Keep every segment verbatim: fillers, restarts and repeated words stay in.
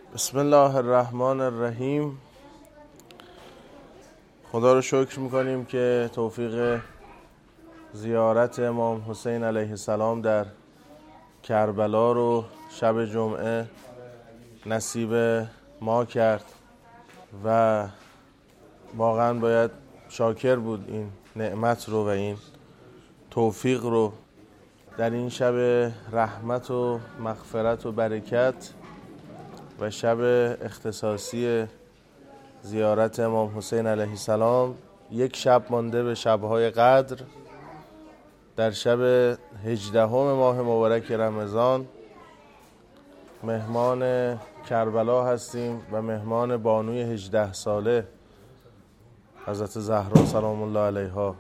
بسم الله الرحمن الرحیم. خدا رو شکر میکنیم که توفیق زیارت امام حسین علیه السلام در کربلا رو شب جمعه نصیب ما کرد و واقعا باید شاکر بود این نعمت رو و این توفیق رو در این شب رحمت و مغفرت و برکت و شب اختصاصی زیارت امام حسین علیه السلام. یک شب مانده به شب‌های قدر. در شب هجدهم ماه مبارک رمضان مهمان کربلا هستیم و مهمان بانوی هجده ساله حضرت زهرا سلام الله علیها.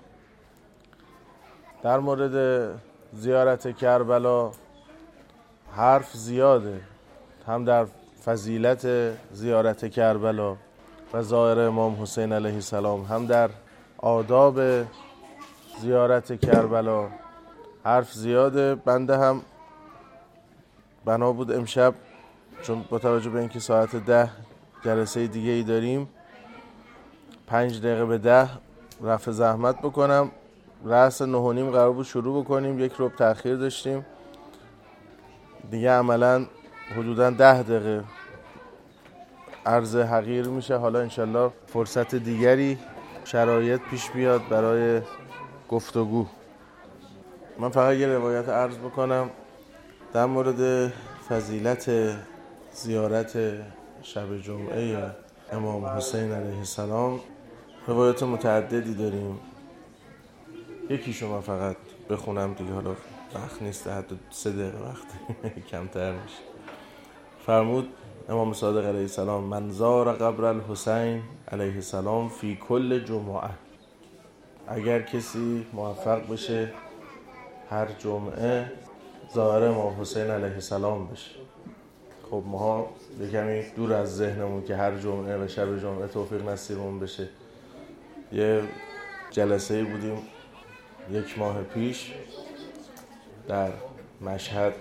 در مورد زیارت کربلا حرف زیاده، هم در فضیلت زیارت کربلا و زائر امام حسین علیه السلام، هم در آداب زیارت کربلا حرف زیاده. بنده هم بنا بود امشب، چون با توجه به اینکه ساعت ده جلسه دیگه ای داریم، پنج دقیقه به ده رفع زحمت بکنم. رأس نه و نیم قرار بود شروع بکنیم، یک ربع تأخیر داشتیم دیگه، عملا حدودا ده دقیقه عرض حقیر میشه. حالا انشالله فرصت دیگری شرایط پیش بیاد برای گفتگو. من فقط یه روایت عرض بکنم در مورد فضیلت زیارت شب جمعه امام حسین علیه السلام. روایت متعددی داریم، یکیشو من فقط بخونم دیگه، حالا وقت نیست، حتی سه دقیقه وقت کمتر میشه. فرمود امام صادق علیه السلام: من زار قبر الحسین علیه السلام فی کل جمعه. اگر کسی موفق بشه هر جمعه زائر امام حسین علیه السلام بشه. خب ما یکمی دور از ذهنمون که هر جمعه و شب جمعه توفیق نصیبمون بشه. یه جلسه بودیم یک ماه پیش در مشهد،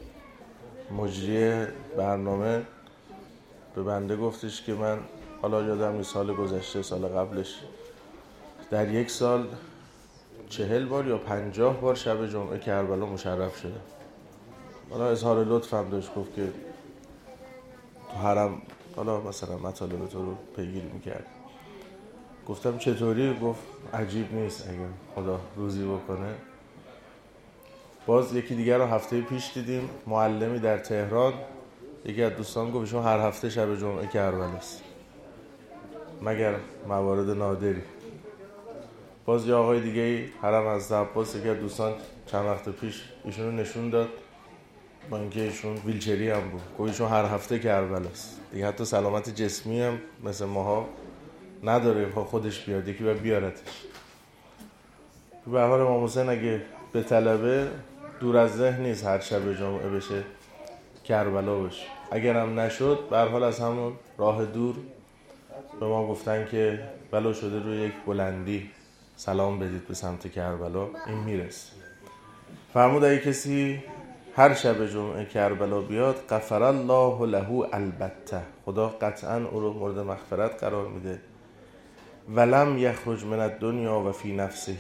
مجری برنامه به بنده گفتش که من، حالا یادم نیست سال گذشته سال قبلش، در یک سال چهل بار یا پنجاه بار شب جمعه کربلا مشرف شده. حالا اظهار لطف هم داشت، گفت که تو حرم حالا مثلا مطالب تو رو پیگیری میکرد. گفتم چطوری؟ گفت عجیب نیست اگر خدا روزی بکنه. باز یکی دیگر رو هفته پیش دیدیم، معلمی در تهران، یکی از دوستان گفت شما هر هفته شب جمعه کربلاست مگر موارد نادری. باز یه آقای دیگه حرم از عباس، یکی از دوستان چند وقت پیش ایشون رو نشون داد، با اینکه ایشون ویلچری هم بود، گفت ایشون هر هفته کربلاست دیگه. حتی سلامت جسمی هم مثل ماها نداره با خودش بیاد، یکی باید بیارتش. به هر حال امام حسین اگه به طلبه دور از ذهن نیست هر شب جمعه بشه کربلا بشه. اگر هم نشد به هر حال از همون راه دور به ما گفتن که بلا شده روی یک بلندی سلام بدید به سمت کربلا، این میرسه. فرمود اگه کسی هر شب جمعه کربلا بیاد غفر الله له البته، خدا قطعا او رو مورد مغفرت قرار میده. ولم یخرج من الدنیا و فی نفسه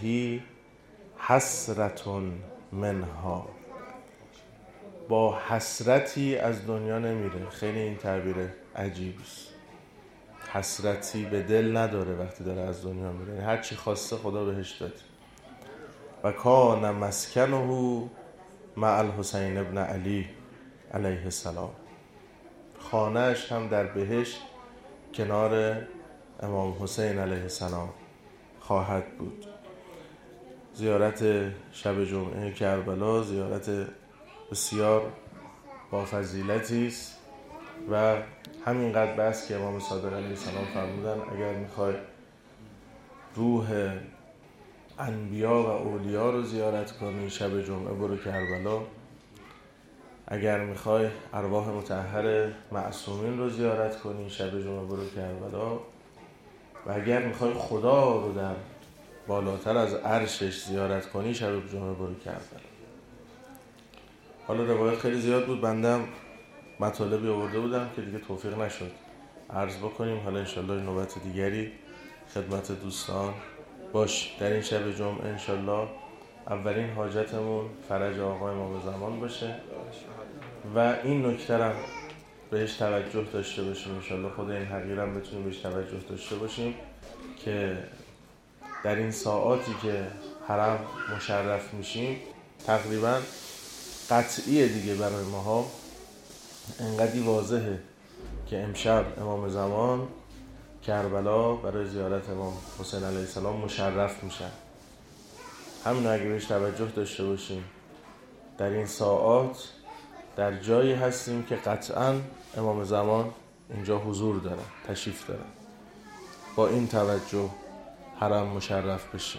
حسرت منها، با حسرتی از دنیا نمیره. خیلی این تعبیر عجیبی است. حسرتی به دل نداره وقتی داره از دنیا میره، هر چی خواسته خدا بهش داد. و کان مسکنه مع الحسین ابن علی علیه السلام، خانه‌اش هم در بهشت کنار امام حسین علیه السلام خواهد بود. زیارت شب جمعه کربلا زیارت بسیار با فضیلتی است و همینقدر بس که امام صادق علیه السلام فرمودن اگر میخوای روح انبیا و اولیا رو زیارت کنی شب جمعه برو کربلا. اگر میخوای ارواح مطهر معصومین رو زیارت کنی شب جمعه برو کربلا. و اگر میخوای خدا رو در بالاتر از عرشش زیارت کنی شب جمعه برو کربلا. حالا روایت خیلی زیاد بود، بندم مطالبی آورده بودم که دیگه توفیق نشد عرض بکنیم. حالا انشالله نوبت دیگری خدمت دوستان باش. در این شب جمعه انشالله اولین حاجتمون فرج آقا امام زمان باشه و این نکته هم بهش توجه داشته باشیم. انشالله خود این حقیقه هم بتونیم بهش توجه داشته باشیم که در این ساعاتی که حرم مشرف میشیم تقریبا قطعیه دیگه برای ماها، انقدی واضحه که امشب امام زمان کربلا برای زیارت امام حسین علیه السلام مشرف میشن. همین اگه بهش توجه داشته باشیم در این ساعات در جایی هستیم که قطعاً امام زمان اینجا حضور داره، تشریف داره. با این توجه حرم مشرف بشه.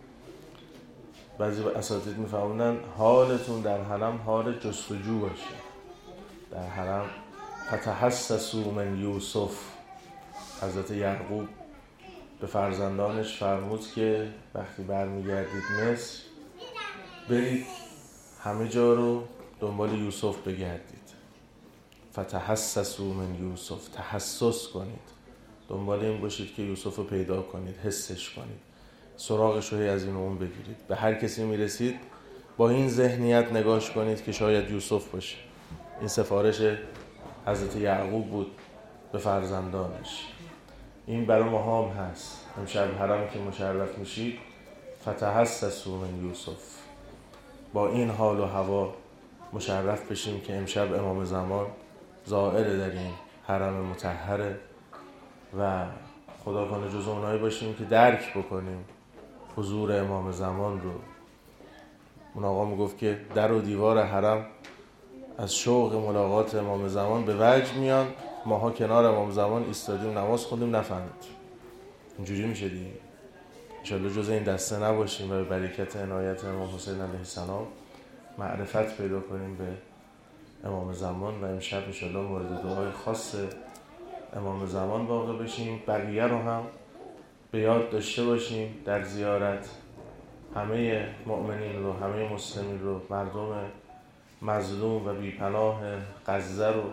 بعضی اساتید میفهمونن حالتون در حرم حال جستجو باشه. در حرم فتحسسوا من یوسف، حضرت یعقوب به فرزندانش فرمود که وقتی برمیگردید مصر برید همه جا رو دنبال یوسف بگردید. فتحسسوا من یوسف، تحسس کنید، دنبال این باشید که یوسف رو پیدا کنید، حسش کنید، سراغش رو از این اون بگیرید. به هر کسی میرسید با این ذهنیت نگاش کنید که شاید یوسف باشه. این سفارش حضرت یعقوب بود به فرزندانش. این برای ما هم هست. امشب حرم که مشرف میشید فتحسسوا من یوسف، با این حال و هوا مشرف بشیم که امشب امام زمان زائر در این حرم مطهره و خدا کنه جز اونایی باشیم که درک بکنیم حضور امام زمان رو. اون آقا میگفت که در و دیوار حرم از شوق ملاقات امام زمان به وجد میان، ماها کنار امام زمان ایستادیم نماز خوندیم نفهمید. اینجوری میشه دیگه. انشالله جز این دسته نباشیم و به برکت عنایت امام حسین علیه السلام معرفت پیدا کنیم به امام زمان و امشب انشالله مورد دعای خاص امام زمان واقع بشیم. بقیه رو هم به یاد داشته باشیم در زیارت. همه مؤمنین رو، همه مسلمین رو، مردم مظلوم و بیپناه غزه رو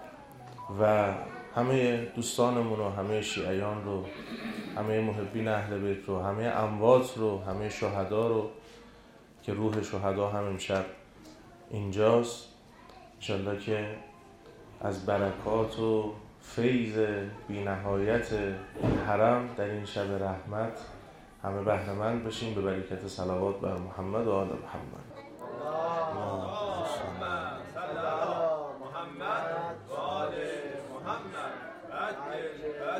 و همه دوستانمون رو، همه شیعیان رو، همه محبین اهل بیت رو، همه اموات رو، همه شهدا رو که روح شهدا هم امشب اینجاست. انشالله که از برکات و فیض بی نهایت این حرم در این شب رحمت همه بهره مند بشیم به برکت صلوات بر محمد و آل محمد. محمد و آل محمد.